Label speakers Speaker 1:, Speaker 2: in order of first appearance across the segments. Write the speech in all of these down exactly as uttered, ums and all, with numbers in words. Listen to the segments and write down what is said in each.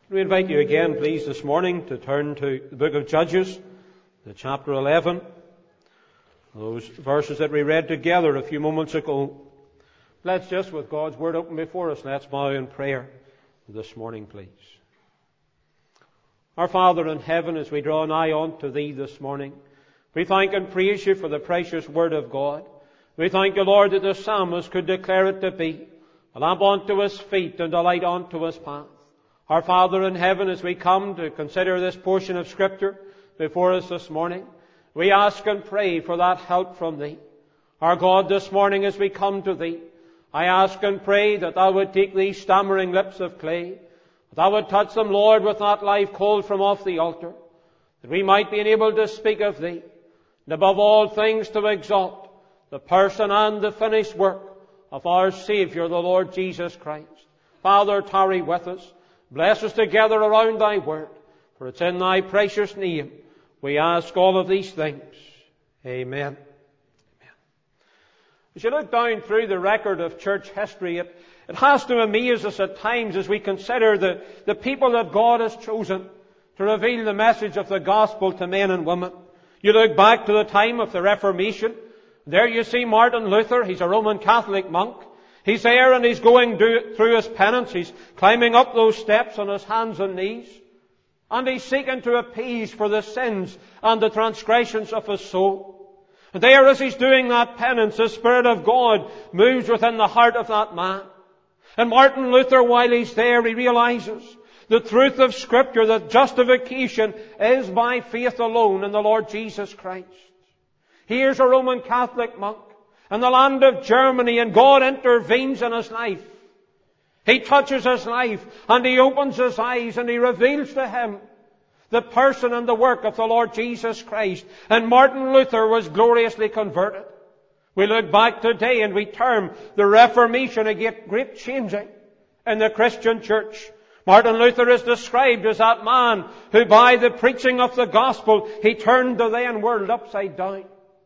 Speaker 1: We invite you again, please, this morning to turn to the book of Judges, the chapter eleven. Those verses that we read together a few moments ago. Let's just, with God's Word open before us, let's bow in prayer this morning, please. Our Father in heaven, as we draw nigh unto Thee this morning, we thank and praise You for the precious Word of God. We thank You, Lord, that the psalmist could declare it to be a lamp unto His feet and a light unto His path. Our Father in heaven, as we come to consider this portion of Scripture before us this morning, we ask and pray for that help from Thee. Our God, this morning as we come to Thee, I ask and pray that Thou would take these stammering lips of clay, that Thou would touch them, Lord, with that live coal from off the altar, that we might be able to speak of Thee, and above all things to exalt the person and the finished work of our Saviour, the Lord Jesus Christ. Father, tarry with us. Bless us together around Thy Word, for it's in Thy precious name we ask all of these things. Amen. Amen. As you look down through the record of church history, it, it has to amaze us at times as we consider the, the people that God has chosen to reveal the message of the gospel to men and women. You look back to the time of the Reformation. There you see Martin Luther. He's a Roman Catholic monk. He's there and he's going through his penance. He's climbing up those steps on his hands and knees. And he's seeking to appease for the sins and the transgressions of his soul. And there as he's doing that penance, the Spirit of God moves within the heart of that man. And Martin Luther, while he's there, he realizes the truth of Scripture, that justification is by faith alone in the Lord Jesus Christ. Here's a Roman Catholic monk in the land of Germany, and God intervenes in his life. He touches his life, and He opens his eyes, and He reveals to him the person and the work of the Lord Jesus Christ. And Martin Luther was gloriously converted. We look back today and we term the Reformation a great changing in the Christian church. Martin Luther is described as that man who by the preaching of the gospel, he turned the then world upside down.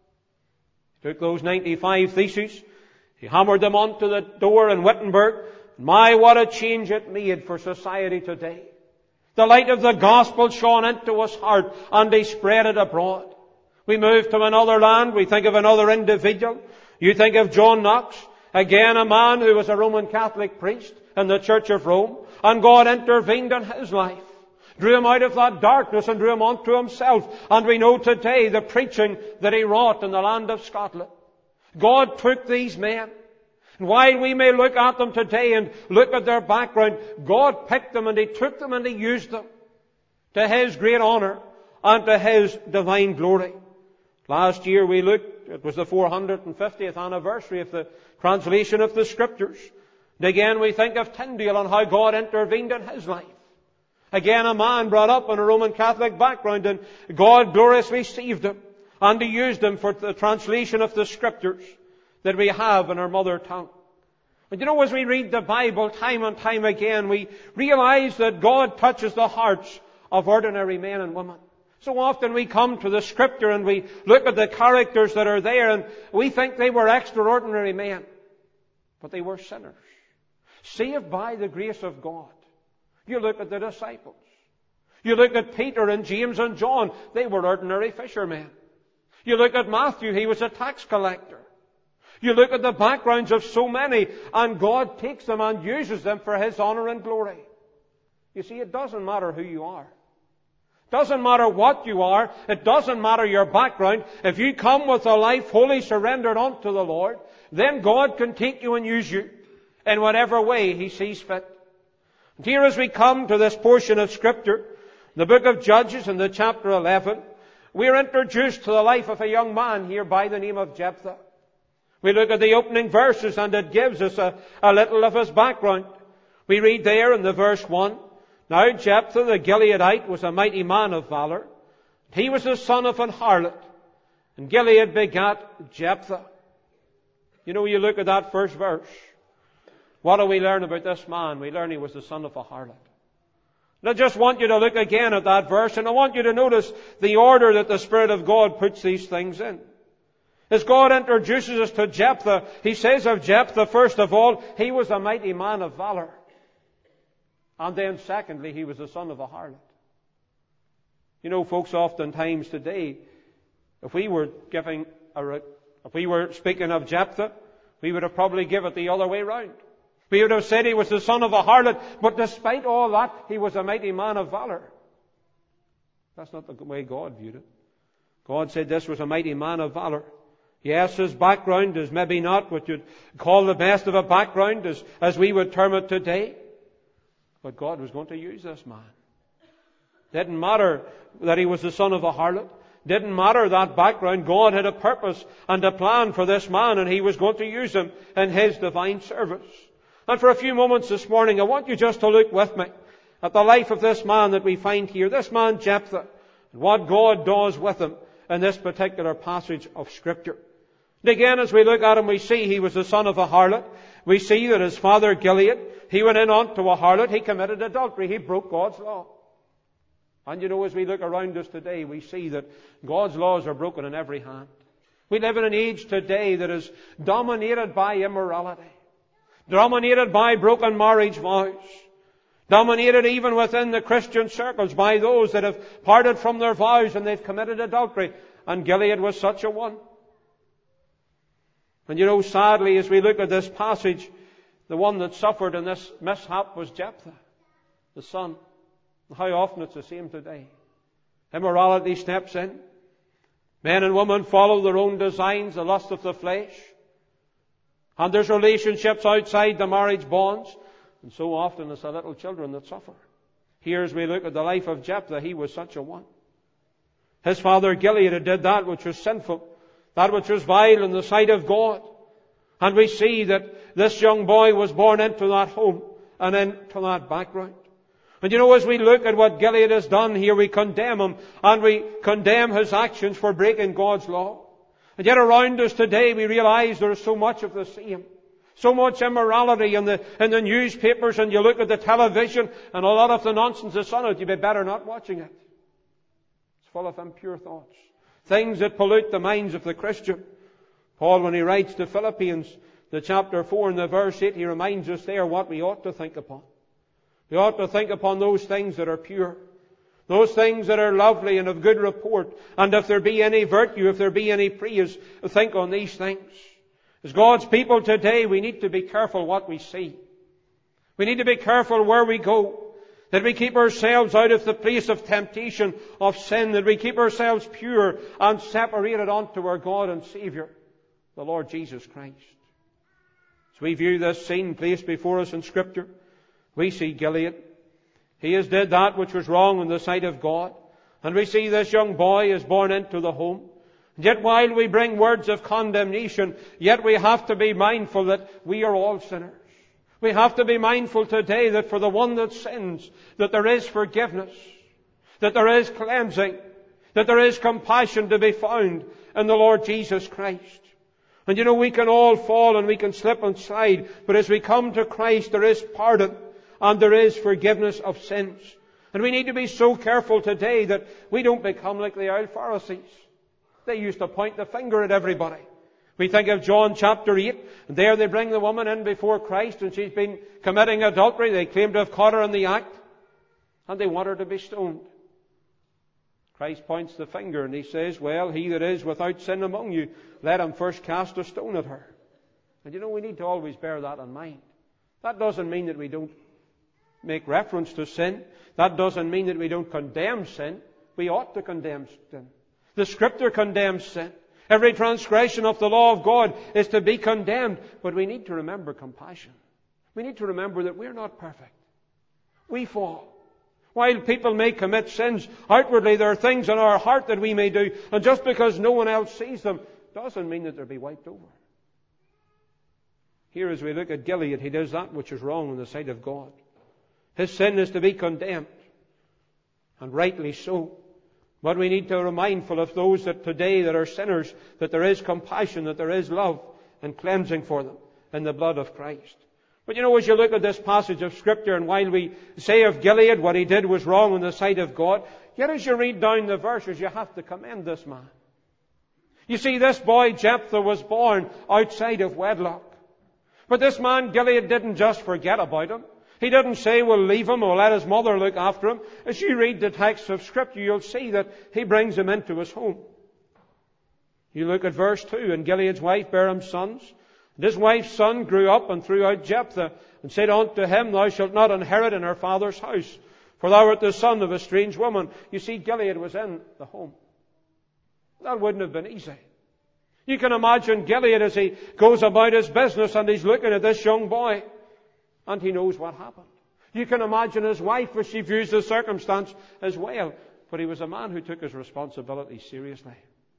Speaker 1: Took those ninety-five theses, he hammered them onto the door in Wittenberg. My, what a change it made for society today. The light of the gospel shone into his heart, and he spread it abroad. We move to another land, we think of another individual. You think of John Knox, again a man who was a Roman Catholic priest in the Church of Rome, and God intervened in his life. Drew him out of that darkness and drew him unto Himself. And we know today the preaching that he wrought in the land of Scotland. God took these men. And while we may look at them today and look at their background, God picked them and He took them and He used them to His great honour and to His divine glory. Last year we looked, it was the four hundred fiftieth anniversary of the translation of the Scriptures. And again we think of Tyndale and how God intervened in his life. Again, a man brought up in a Roman Catholic background, and God gloriously saved him, and He used him for the translation of the Scriptures that we have in our mother tongue. And you know, as we read the Bible time and time again, we realize that God touches the hearts of ordinary men and women. So often we come to the Scripture and we look at the characters that are there, and we think they were extraordinary men. But they were sinners, saved by the grace of God. You look at the disciples. You look at Peter and James and John. They were ordinary fishermen. You look at Matthew. He was a tax collector. You look at the backgrounds of so many, and God takes them and uses them for His honour and glory. You see, it doesn't matter who you are. It doesn't matter what you are. It doesn't matter your background. If you come with a life wholly surrendered unto the Lord, then God can take you and use you in whatever way He sees fit. And here as we come to this portion of Scripture, the book of Judges in the chapter eleven, we are introduced to the life of a young man here by the name of Jephthah. We look at the opening verses and it gives us a, a little of his background. We read there in the verse one, Now Jephthah the Gileadite was a mighty man of valour. He was the son of an harlot, and Gilead begat Jephthah. You know, you look at that first verse. What do we learn about this man? We learn he was the son of a harlot. And I just want you to look again at that verse, and I want you to notice the order that the Spirit of God puts these things in. As God introduces us to Jephthah, He says of Jephthah, first of all, he was a mighty man of valour. And then secondly, he was the son of a harlot. You know, folks, oftentimes today, if we were giving a, if we were speaking of Jephthah, we would have probably given it the other way round. We would have said he was the son of a harlot, but despite all that, he was a mighty man of valor. That's not the way God viewed it. God said this was a mighty man of valor. Yes, his background is maybe not what you'd call the best of a background, as, as we would term it today. But God was going to use this man. Didn't matter that he was the son of a harlot. Didn't matter that background. God had a purpose and a plan for this man, and he was going to use him in his divine service. And for a few moments this morning, I want you just to look with me at the life of this man that we find here, this man Jephthah, and what God does with him in this particular passage of Scripture. And again, as we look at him, we see he was the son of a harlot. We see that his father Gilead, he went in unto a harlot, he committed adultery, he broke God's law. And you know, as we look around us today, we see that God's laws are broken in every hand. We live in an age today that is dominated by immorality, dominated by broken marriage vows, dominated even within the Christian circles by those that have parted from their vows and they've committed adultery. And Gilead was such a one. And you know, sadly, as we look at this passage, the one that suffered in this mishap was Jephthah, the son. How often it's the same today. Immorality steps in. Men and women follow their own designs, the lust of the flesh. And there's relationships outside the marriage bonds. And so often it's the little children that suffer. Here as we look at the life of Jephthah, he was such a one. His father Gilead did that which was sinful, that which was vile in the sight of God. And we see that this young boy was born into that home and into that background. And you know, as we look at what Gilead has done here, we condemn him and we condemn his actions for breaking God's law. And yet around us today we realize there is so much of the same. So much immorality in the, in the newspapers, and you look at the television and a lot of the nonsense that's on it, you'd be better not watching it. It's full of impure thoughts. Things that pollute the minds of the Christian. Paul, when he writes to Philippians, the chapter four and the verse eight, he reminds us there what we ought to think upon. We ought to think upon those things that are pure, those things that are lovely and of good report. And if there be any virtue, if there be any praise, think on these things. As God's people today, we need to be careful what we see. We need to be careful where we go, that we keep ourselves out of the place of temptation, of sin, that we keep ourselves pure and separated unto our God and Saviour, the Lord Jesus Christ. As we view this scene placed before us in Scripture, we see Gilead. He has did that which was wrong in the sight of God. And we see this young boy is born into the home. Yet while we bring words of condemnation, yet we have to be mindful that we are all sinners. We have to be mindful today that for the one that sins, that there is forgiveness, that there is cleansing, that there is compassion to be found in the Lord Jesus Christ. And you know, we can all fall and we can slip and slide, but as we come to Christ, there is pardon and there is forgiveness of sins. And we need to be so careful today that we don't become like the old Pharisees. They used to point the finger at everybody. We think of John chapter eight, and there they bring the woman in before Christ, and she's been committing adultery. They claim to have caught her in the act, and they want her to be stoned. Christ points the finger, and he says, well, he that is without sin among you, let him first cast a stone at her. And you know, we need to always bear that in mind. That doesn't mean that we don't make reference to sin. That doesn't mean that we don't condemn sin. We ought to condemn sin. The Scripture condemns sin. Every transgression of the law of God is to be condemned. But we need to remember compassion. We need to remember that we're not perfect. We fall. While people may commit sins, outwardly there are things in our heart that we may do. And just because no one else sees them, doesn't mean that they'll be wiped over. Here as we look at Gilead, he does that which is wrong in the sight of God. His sin is to be condemned. And rightly so. But we need to be mindful of those that today that are sinners, that there is compassion, that there is love and cleansing for them in the blood of Christ. But you know, as you look at this passage of Scripture, and while we say of Gilead what he did was wrong in the sight of God, yet as you read down the verses, you have to commend this man. You see, this boy Jephthah was born outside of wedlock. But this man Gilead didn't just forget about him. He didn't say, we'll leave him or let his mother look after him. As you read the text of Scripture, you'll see that he brings him into his home. You look at verse two, and Gilead's wife bare him sons. And his wife's son grew up and threw out Jephthah, and said unto him, Thou shalt not inherit in her father's house, for thou art the son of a strange woman. You see, Gilead was in the home. That wouldn't have been easy. You can imagine Gilead as he goes about his business and he's looking at this young boy, and he knows what happened. You can imagine his wife as she views the circumstance as well. But he was a man who took his responsibility seriously.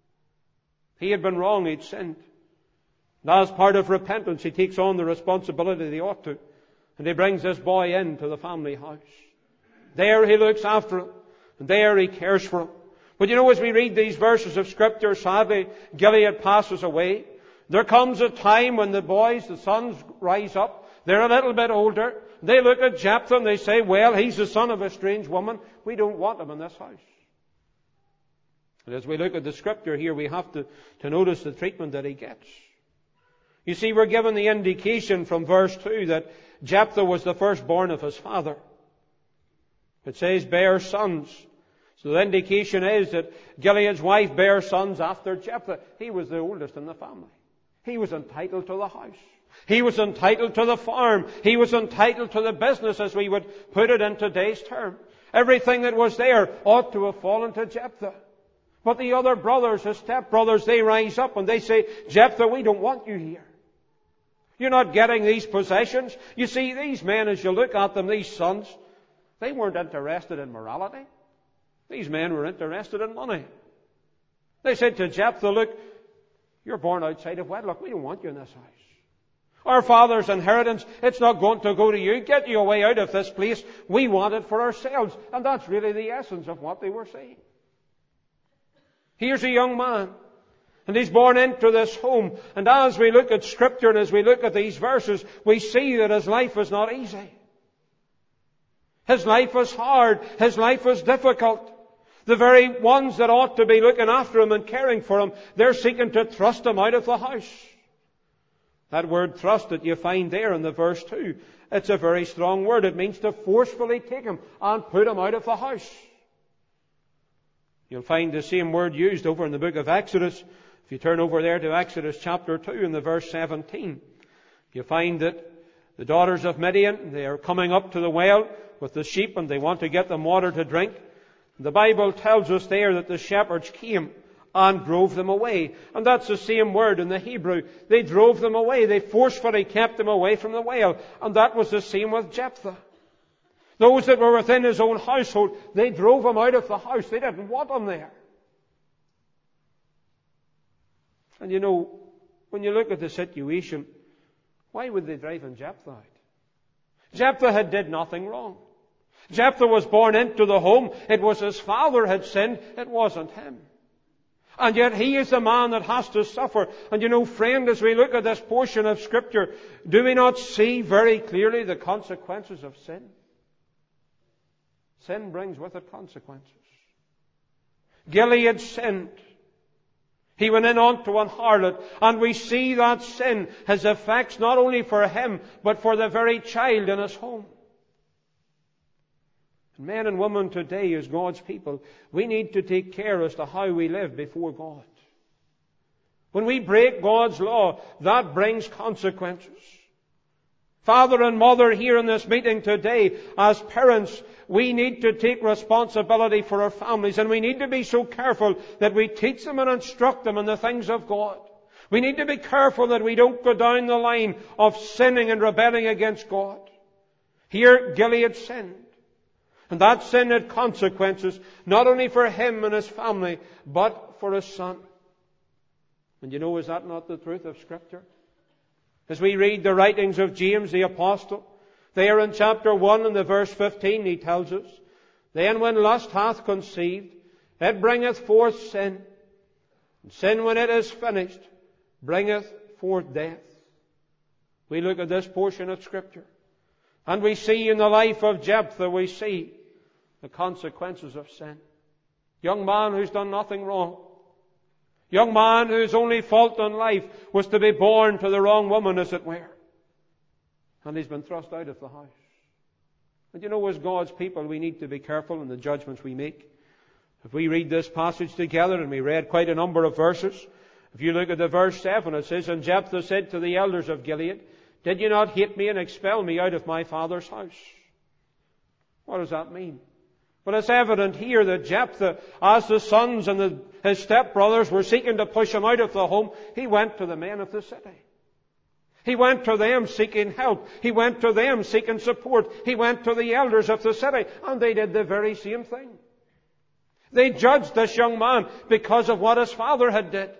Speaker 1: He had been wrong, he'd sinned. And as part of repentance, he takes on the responsibility that he ought to. And he brings this boy into the family house. There he looks after him. And there he cares for him. But you know, as we read these verses of Scripture, sadly, Gilead passes away. There comes a time when the boys, the sons, rise up. They're a little bit older. They look at Jephthah and they say, well, he's the son of a strange woman. We don't want him in this house. And as we look at the Scripture here, we have to, to notice the treatment that he gets. You see, we're given the indication from verse two that Jephthah was the firstborn of his father. It says, bare sons. So the indication is that Gilead's wife bare sons after Jephthah. He was the oldest in the family. He was entitled to the house. He was entitled to the farm. He was entitled to the business, as we would put it in today's term. Everything that was there ought to have fallen to Jephthah. But the other brothers, his stepbrothers, they rise up and they say, Jephthah, we don't want you here. You're not getting these possessions. You see, these men, as you look at them, these sons, they weren't interested in morality. These men were interested in money. They said to Jephthah, look, you're born outside of wedlock. We don't want you in this house. Our father's inheritance, it's not going to go to you. Get you away out of this place. We want it for ourselves. And that's really the essence of what they were saying. Here's a young man, and he's born into this home. And as we look at Scripture and as we look at these verses, we see that his life was not easy. His life was hard. His life was difficult. The very ones that ought to be looking after him and caring for him, they're seeking to thrust him out of the house. That word thrust that you find there in the verse two, it's a very strong word. It means to forcefully take him and put him out of the house. You'll find the same word used over in the book of Exodus. If you turn over there to Exodus chapter two in the verse seventeen, you find that the daughters of Midian, they are coming up to the well with the sheep and they want to get them water to drink. The Bible tells us there that the shepherds came and drove them away. And that's the same word in the Hebrew. They drove them away. They forcefully kept them away from the well. And that was the same with Jephthah. Those that were within his own household, they drove him out of the house. They didn't want him there. And you know, when you look at the situation, why would they drive him Jephthah out? Jephthah had did nothing wrong. Jephthah was born into the home. It was his father had sinned. It wasn't him. And yet he is the man that has to suffer. And you know, friend, as we look at this portion of Scripture, do we not see very clearly the consequences of sin? Sin brings with it consequences. Gilead sinned. He went in onto an harlot, and we see that sin has effects not only for him, but for the very child in his home. And men and women today, as God's people, we need to take care as to how we live before God. When we break God's law, that brings consequences. Father and mother here in this meeting today, as parents, we need to take responsibility for our families, and we need to be so careful that we teach them and instruct them in the things of God. We need to be careful that we don't go down the line of sinning and rebelling against God. Here, Gilead sinned. And that sin had consequences, not only for him and his family, but for his son. And you know, is that not the truth of Scripture? As we read the writings of James the Apostle, there in chapter one and the verse fifteen, he tells us, then when lust hath conceived, it bringeth forth sin. And sin, when it is finished, bringeth forth death. We look at this portion of Scripture, and we see in the life of Jephthah, we see the consequences of sin. Young man who's done nothing wrong. Young man whose only fault in life was to be born to the wrong woman, as it were. And he's been thrust out of the house. And you know, as God's people, we need to be careful in the judgments we make. If we read this passage together, and we read quite a number of verses, if you look at the verse seven, it says, And Jephthah said to the elders of Gilead, Did you not hate me and expel me out of my father's house? What does that mean? Well, it's evident here that Jephthah, as the sons and the, his stepbrothers were seeking to push him out of the home, he went to the men of the city. He went to them seeking help. He went to them seeking support. He went to the elders of the city, and they did the very same thing. They judged this young man because of what his father had did.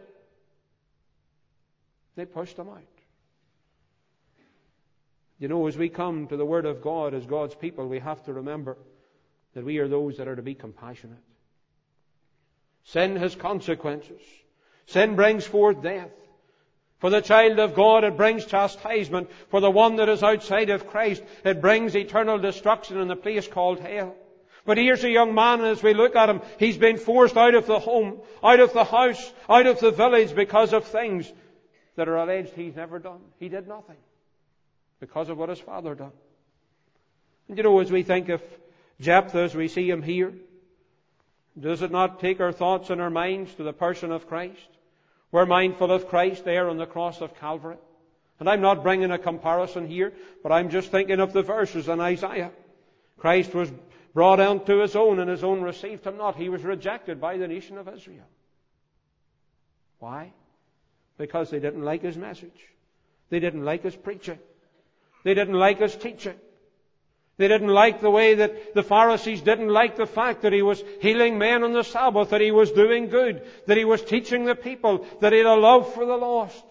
Speaker 1: They pushed him out. You know, as we come to the Word of God as God's people, we have to remember that we are those that are to be compassionate. Sin has consequences. Sin brings forth death. For the child of God, it brings chastisement. For the one that is outside of Christ, it brings eternal destruction in the place called hell. But here's a young man, and as we look at him, he's been forced out of the home, out of the house, out of the village because of things that are alleged he's never done. He did nothing because of what his father done. And you know, as we think of Jephthah, as we see him here, does it not take our thoughts and our minds to the person of Christ? We're mindful of Christ there on the cross of Calvary. And I'm not bringing a comparison here, but I'm just thinking of the verses in Isaiah. Christ was brought unto his own, and his own received him not. He was rejected by the nation of Israel. Why? Because they didn't like his message. They didn't like his preaching. They didn't like his teaching. They didn't like the way that the Pharisees didn't like the fact that he was healing men on the Sabbath, that he was doing good, that he was teaching the people, that he had a love for the lost.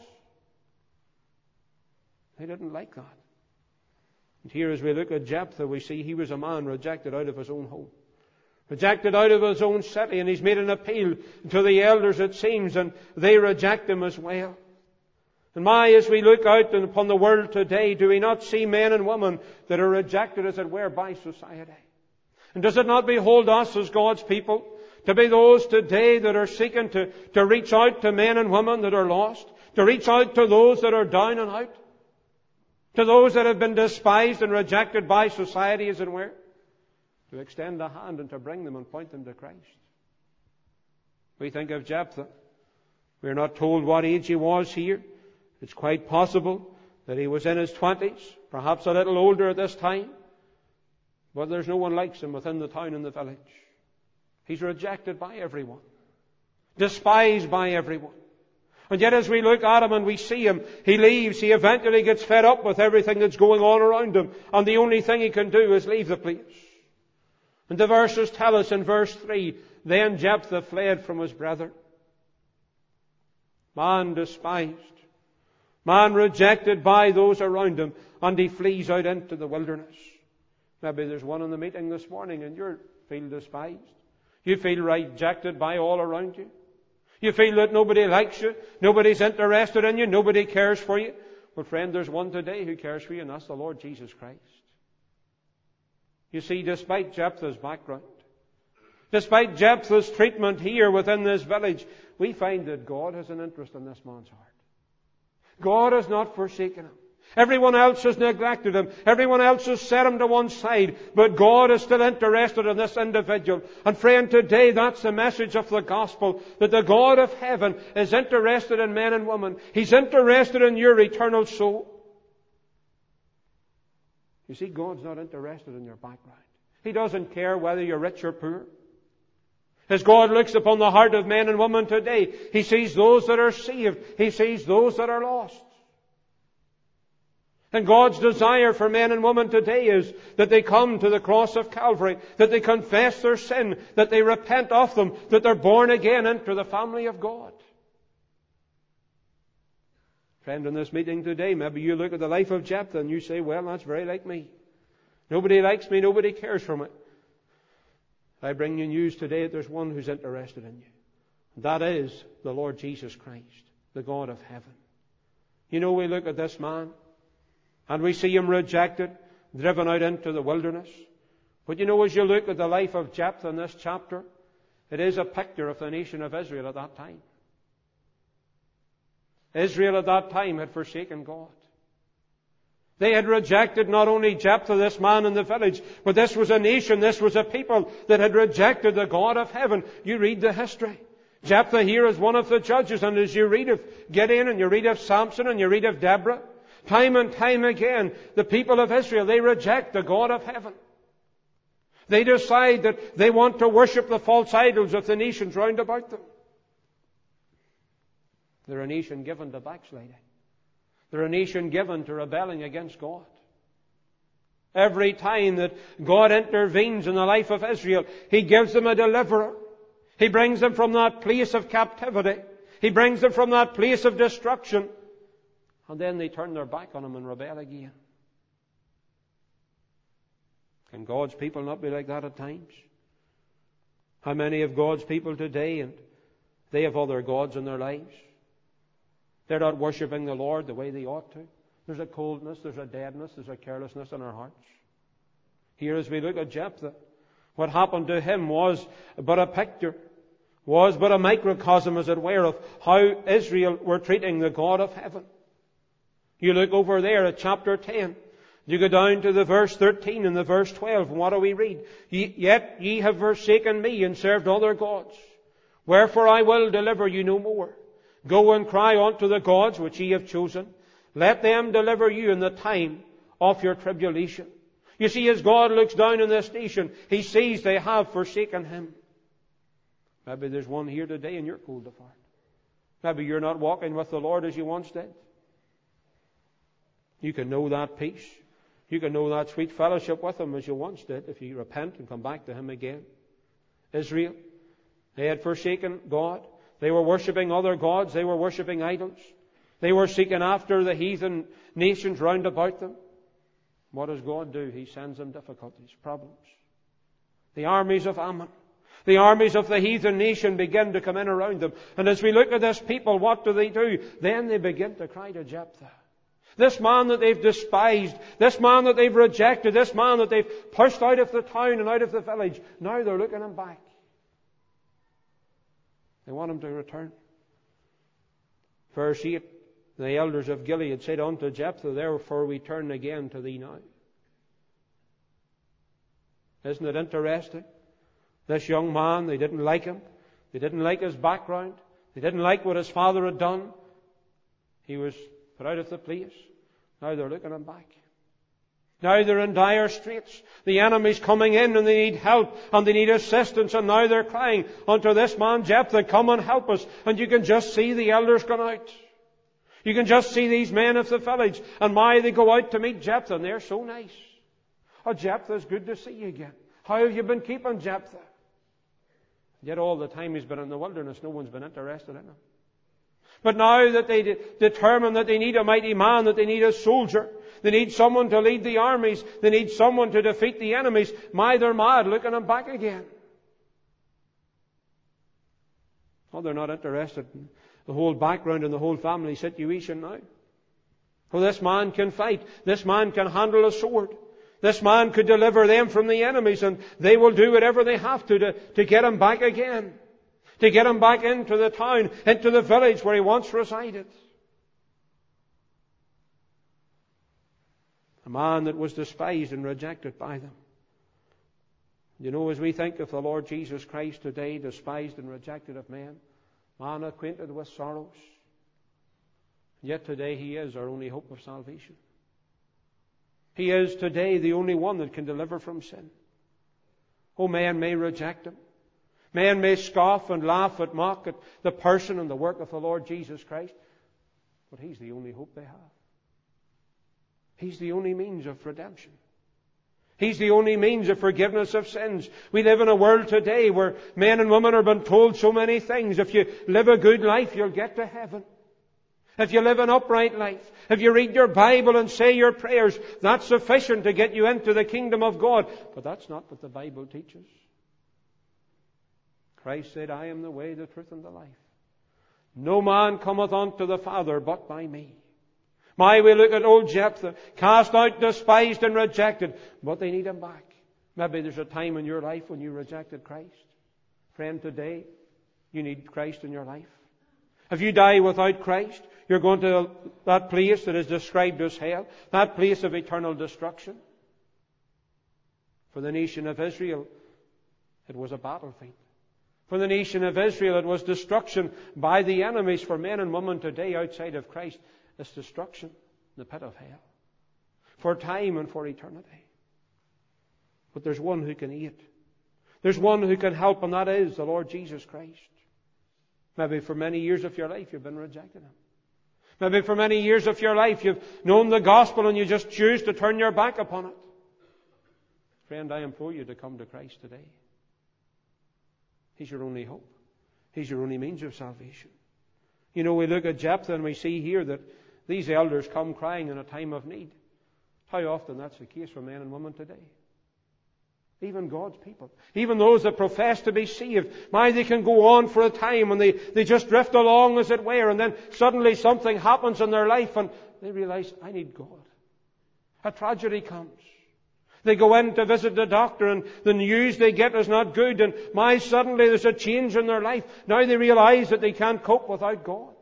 Speaker 1: They didn't like that. And here as we look at Jephthah, we see he was a man rejected out of his own home. Rejected out of his own city, and he's made an appeal to the elders, it seems, and they reject him as well. And my, as we look out upon the world today, do we not see men and women that are rejected, as it were, by society? And does it not behold us as God's people to be those today that are seeking to, to reach out to men and women that are lost, to reach out to those that are down and out, to those that have been despised and rejected by society, as it were, to extend a hand and to bring them and point them to Christ? We think of Jephthah. We're not told what age he was here. It's quite possible that he was in his twenties, perhaps a little older at this time. But there's no one likes him within the town and the village. He's rejected by everyone, despised by everyone. And yet as we look at him and we see him, he leaves. He eventually gets fed up with everything that's going on around him. And the only thing he can do is leave the place. And the verses tell us in verse three, Then Jephthah fled from his brethren. Man despised. Man rejected by those around him, and he flees out into the wilderness. Maybe there's one in the meeting this morning and you feel despised. You feel rejected by all around you. You feel that nobody likes you, nobody's interested in you, nobody cares for you. Well, friend, there's one today who cares for you, and that's the Lord Jesus Christ. You see, despite Jephthah's background, despite Jephthah's treatment here within this village, we find that God has an interest in this man's heart. God has not forsaken him. Everyone else has neglected him. Everyone else has set him to one side. But God is still interested in this individual. And friend, today that's the message of the gospel, that the God of heaven is interested in men and women. He's interested in your eternal soul. You see, God's not interested in your background. He doesn't care whether you're rich or poor. As God looks upon the heart of men and women today, He sees those that are saved. He sees those that are lost. And God's desire for men and women today is that they come to the cross of Calvary, that they confess their sin, that they repent of them, that they're born again into the family of God. Friend, in this meeting today, maybe you look at the life of Jephthah and you say, well, that's very like me. Nobody likes me, nobody cares for me. I bring you news today that there's one who's interested in you. And that is the Lord Jesus Christ, the God of heaven. You know, we look at this man and we see him rejected, driven out into the wilderness. But you know, as you look at the life of Jephthah in this chapter, it is a picture of the nation of Israel at that time. Israel at that time had forsaken God. They had rejected not only Jephthah, this man in the village, but this was a nation, this was a people that had rejected the God of heaven. You read the history. Jephthah here is one of the judges, and as you read of Gideon and you read of Samson and you read of Deborah, time and time again, the people of Israel, they reject the God of heaven. They decide that they want to worship the false idols of the nations round about them. They're a nation given to backsliding. They're a nation given to rebelling against God. Every time that God intervenes in the life of Israel, He gives them a deliverer. He brings them from that place of captivity. He brings them from that place of destruction. And then they turn their back on Him and rebel again. Can God's people not be like that at times? How many of God's people today, and they have other gods in their lives? They're not worshipping the Lord the way they ought to. There's a coldness, there's a deadness, there's a carelessness in our hearts. Here as we look at Jephthah, what happened to him was but a picture, was but a microcosm, as it were, of how Israel were treating the God of heaven. You look over there at chapter ten. You go down to the verse thirteen and the verse twelve, and what do we read? Yet ye have forsaken me and served other gods. Wherefore I will deliver you no more. Go and cry unto the gods which ye have chosen. Let them deliver you in the time of your tribulation. You see, as God looks down on this nation, He sees they have forsaken Him. Maybe there's one here today and you're cold of heart. Maybe you're not walking with the Lord as you once did. You can know that peace. You can know that sweet fellowship with Him as you once did if you repent and come back to Him again. Israel, they had forsaken God. They were worshipping other gods. They were worshipping idols. They were seeking after the heathen nations round about them. What does God do? He sends them difficulties, problems. The armies of Ammon, the armies of the heathen nation begin to come in around them. And as we look at this people, what do they do? Then they begin to cry to Jephthah. This man that they've despised, this man that they've rejected, this man that they've pushed out of the town and out of the village, now they're looking him back. They want him to return. Verse eight, the elders of Gilead said unto Jephthah, therefore we turn again to thee now. Isn't it interesting? This young man, they didn't like him. They didn't like his background. They didn't like what his father had done. He was put out of the place. Now they're looking him back. Now they're in dire straits. The enemy's coming in and they need help and they need assistance, and now they're crying unto this man Jephthah, come and help us. And you can just see the elders going out. You can just see these men of the village, and my, they go out to meet Jephthah, and they're so nice. Oh, Jephthah, it's good to see you again. How have you been keeping, Jephthah? Yet all the time he's been in the wilderness, no one's been interested in him. But now that they de- determine that they need a mighty man, that they need a soldier, they need someone to lead the armies, they need someone to defeat the enemies, my, they're mad looking him back again. Oh, they're not interested in the whole background and the whole family situation now. Oh, this man can fight. This man can handle a sword. This man could deliver them from the enemies, and they will do whatever they have to to, to get him back again. To get him back into the town, into the village where he once resided. A man that was despised and rejected by them. You know, as we think of the Lord Jesus Christ today, despised and rejected of men, man acquainted with sorrows, yet today He is our only hope of salvation. He is today the only one that can deliver from sin. Oh, man may reject Him. Men may scoff and laugh at, mock at the person and the work of the Lord Jesus Christ, but He's the only hope they have. He's the only means of redemption. He's the only means of forgiveness of sins. We live in a world today where men and women are being told so many things. If you live a good life, you'll get to heaven. If you live an upright life, if you read your Bible and say your prayers, that's sufficient to get you into the kingdom of God. But that's not what the Bible teaches. Christ said, I am the way, the truth, and the life. No man cometh unto the Father but by me. My, we look at old Jephthah, cast out, despised, and rejected, but they need him back. Maybe there's a time in your life when you rejected Christ. Friend, today, you need Christ in your life. If you die without Christ, you're going to that place that is described as hell, that place of eternal destruction. For the nation of Israel, it was a battlefield. For the nation of Israel, it was destruction by the enemies. For men and women today outside of Christ, it's destruction in the pit of hell. For time and for eternity. But there's one who can aid. There's one who can help, and that is the Lord Jesus Christ. Maybe for many years of your life you've been rejecting Him. Maybe for many years of your life you've known the gospel and you just choose to turn your back upon it. Friend, I implore you to come to Christ today. He's your only hope. He's your only means of salvation. You know, we look at Jephthah and we see here that these elders come crying in a time of need. How often that's the case for men and women today. Even God's people. Even those that profess to be saved. My, they can go on for a time and they, they just drift along as it were, and then suddenly something happens in their life and they realize, I need God. A tragedy comes. They go in to visit the doctor and the news they get is not good, and my, suddenly there's a change in their life. Now they realize that they can't cope without God.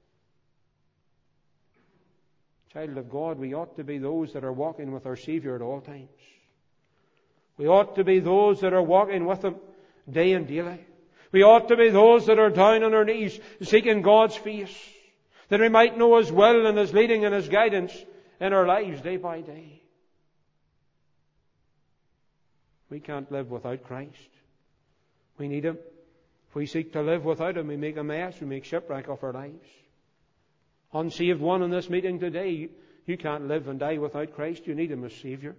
Speaker 1: Child of God, we ought to be those that are walking with our Savior at all times. We ought to be those that are walking with Him day and daily. We ought to be those that are down on our knees seeking God's face, that we might know His will and His leading and His guidance in our lives day by day. We can't live without Christ. We need Him. If we seek to live without Him, we make a mess, we make shipwreck of our lives. Unsaved one in this meeting today, you, you can't live and die without Christ. You need Him as Savior.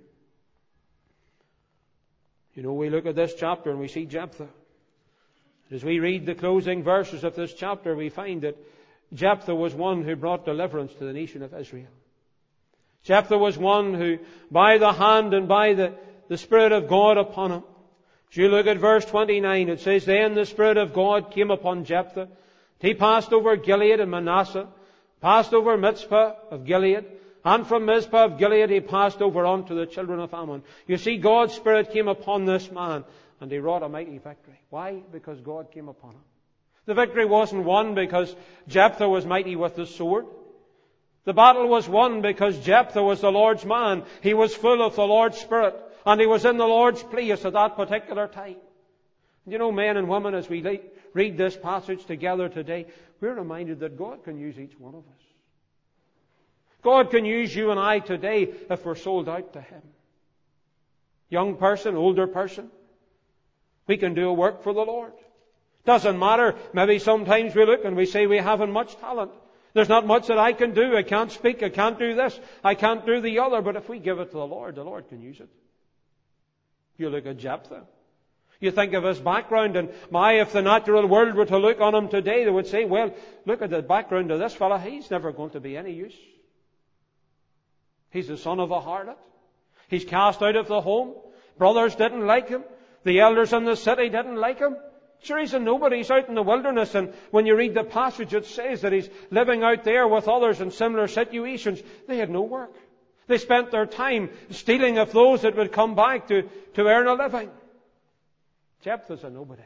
Speaker 1: You know, we look at this chapter and we see Jephthah. As we read the closing verses of this chapter, we find that Jephthah was one who brought deliverance to the nation of Israel. Jephthah was one who, by the hand and by the, the Spirit of God upon him. As you look at verse twenty-nine, it says, Then the Spirit of God came upon Jephthah. He passed over Gilead and Manasseh, passed over Mizpah of Gilead, and from Mizpah of Gilead he passed over unto the children of Ammon. You see, God's Spirit came upon this man, and he wrought a mighty victory. Why? Because God came upon him. The victory wasn't won because Jephthah was mighty with the sword. The battle was won because Jephthah was the Lord's man. He was full of the Lord's Spirit, and he was in the Lord's place at that particular time. You know, men and women, as we read this passage together today, we're reminded that God can use each one of us. God can use you and I today if we're sold out to Him. Young person, older person, we can do a work for the Lord. Doesn't matter. Maybe sometimes we look and we say we haven't much talent. There's not much that I can do. I can't speak. I can't do this. I can't do the other. But if we give it to the Lord, the Lord can use it. You look at Jephthah. You think of his background, and my, if the natural world were to look on him today, they would say, well, look at the background of this fella. He's never going to be any use. He's the son of a harlot. He's cast out of the home. Brothers didn't like him. The elders in the city didn't like him. Sure, he's a nobody. He's out in the wilderness, and when you read the passage, it says that he's living out there with others in similar situations. They had no work. They spent their time stealing of those that would come back to, to earn a living. Jephthah's a nobody.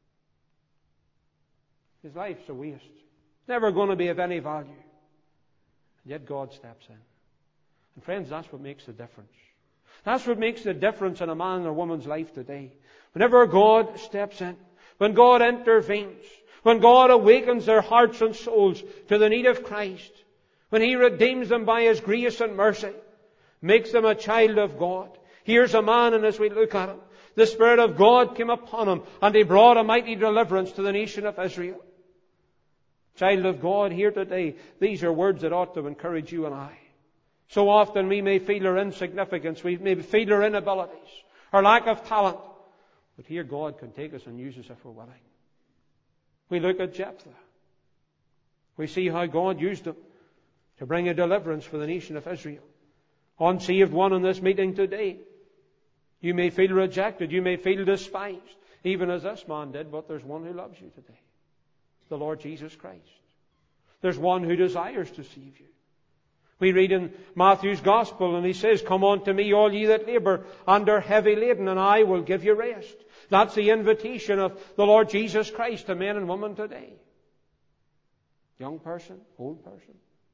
Speaker 1: His life's a waste. Never going to be of any value. And yet God steps in. And friends, that's what makes the difference. That's what makes the difference in a man or woman's life today. Whenever God steps in, when God intervenes, when God awakens their hearts and souls to the need of Christ, when He redeems them by His grace and mercy, makes them a child of God. Here's a man, and as we look at him, the Spirit of God came upon him, and He brought a mighty deliverance to the nation of Israel. Child of God, here today, these are words that ought to encourage you and I. So often we may feel our insignificance, we may feel our inabilities, our lack of talent. But here God can take us and use us if we're willing. We look at Jephthah. We see how God used him to bring a deliverance for the nation of Israel. Unsaved one in this meeting today. You may feel rejected, you may feel despised, even as this man did, but there's one who loves you today. The Lord Jesus Christ. There's one who desires to save you. We read in Matthew's Gospel, and He says, Come unto me, all ye that labour and are heavy laden, and I will give you rest. That's the invitation of the Lord Jesus Christ to men and women today. Young person, old person.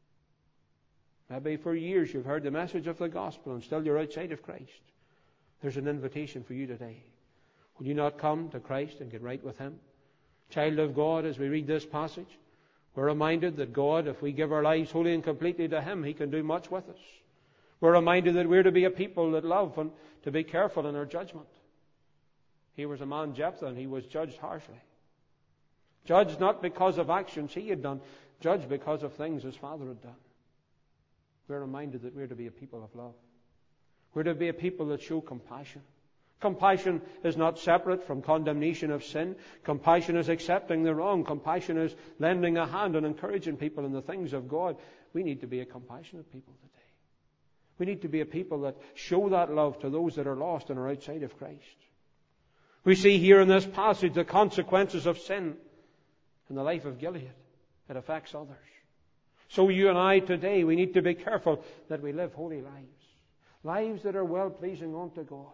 Speaker 1: Maybe for years you've heard the message of the gospel and still you're outside of Christ. There's an invitation for you today. Will you not come to Christ and get right with Him? Child of God, as we read this passage, we're reminded that God, if we give our lives wholly and completely to Him, He can do much with us. We're reminded that we're to be a people that love and to be careful in our judgment. He was a man, Jephthah, and he was judged harshly. Judged not because of actions he had done, judged because of things his father had done. We're reminded that we're to be a people of love. We're to be a people that show compassion. Compassion is not separate from condemnation of sin. Compassion is accepting the wrong. Compassion is lending a hand and encouraging people in the things of God. We need to be a compassionate people today. We need to be a people that show that love to those that are lost and are outside of Christ. We see here in this passage the consequences of sin in the life of Gilead. It affects others. So you and I today, we need to be careful that we live holy lives. Lives that are well-pleasing unto God.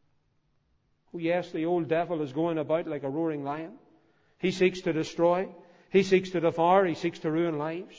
Speaker 1: Oh yes, the old devil is going about like a roaring lion. He seeks to destroy. He seeks to devour. He seeks to ruin lives.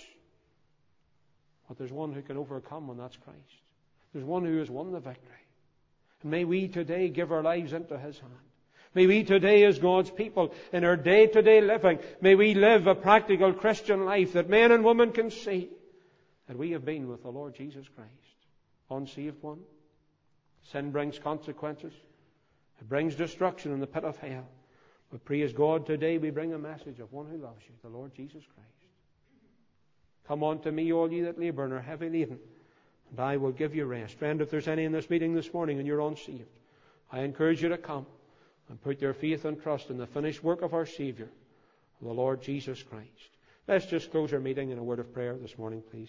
Speaker 1: But there's one who can overcome, and that's Christ. There's one who has won the victory. And may we today give our lives into His hand. May we today, as God's people, in our day-to-day living, may we live a practical Christian life that men and women can see that we have been with the Lord Jesus Christ. Unsaved one. Sin brings consequences. It brings destruction in the pit of hell. But praise God, today we bring a message of one who loves you, the Lord Jesus Christ. Come unto me, all ye that labour and are heavy laden, and I will give you rest. Friend, if there's any in this meeting this morning and you're unsaved, I encourage you to come and put your faith and trust in the finished work of our Saviour, the Lord Jesus Christ. Let's just close our meeting in a word of prayer this morning, please.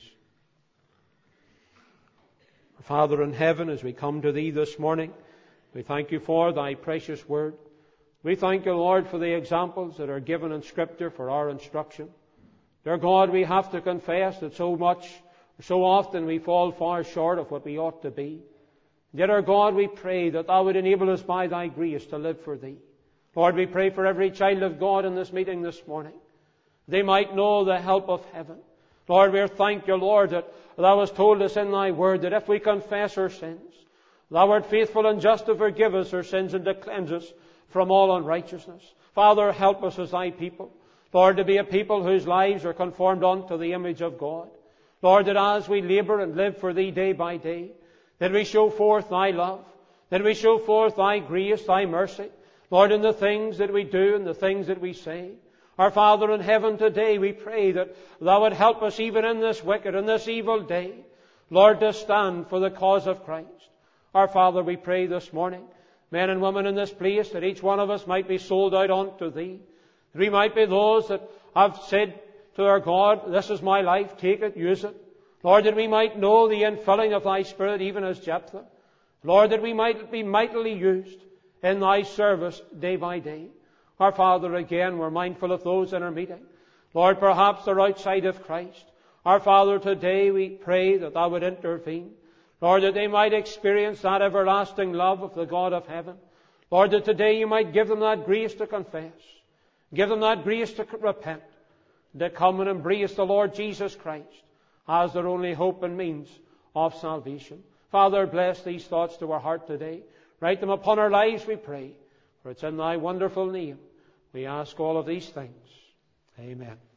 Speaker 1: Our Father in heaven, as we come to Thee this morning, we thank You for Thy precious word. We thank You, Lord, for the examples that are given in Scripture for our instruction. Dear God, we have to confess that so much, so often we fall far short of what we ought to be. Yet, our God, we pray that Thou would enable us by Thy grace to live for Thee. Lord, we pray for every child of God in this meeting this morning. They might know the help of heaven. Lord, we thank You, Lord, that Thou hast told us in Thy word that if we confess our sins, Thou art faithful and just to forgive us our sins and to cleanse us from all unrighteousness. Father, help us as Thy people. Lord, to be a people whose lives are conformed unto the image of God. Lord, that as we labour and live for Thee day by day, that we show forth Thy love, that we show forth Thy grace, Thy mercy, Lord, in the things that we do and the things that we say. Our Father in heaven, today we pray that Thou would help us even in this wicked and this evil day, Lord, to stand for the cause of Christ. Our Father, we pray this morning, men and women in this place, that each one of us might be sold out unto Thee, that we might be those that have said to our God, this is my life, take it, use it. Lord, that we might know the infilling of Thy Spirit, even as Jephthah. Lord, that we might be mightily used in Thy service day by day. Our Father, again, we're mindful of those in our meeting. Lord, perhaps they're outside of Christ. Our Father, today we pray that Thou would intervene. Lord, that they might experience that everlasting love of the God of heaven. Lord, that today You might give them that grace to confess. Give them that grace to repent. To come and embrace the Lord Jesus Christ as their only hope and means of salvation. Father, bless these thoughts to our heart today. Write them upon our lives, we pray. For it's in Thy wonderful name we ask all of these things. Amen.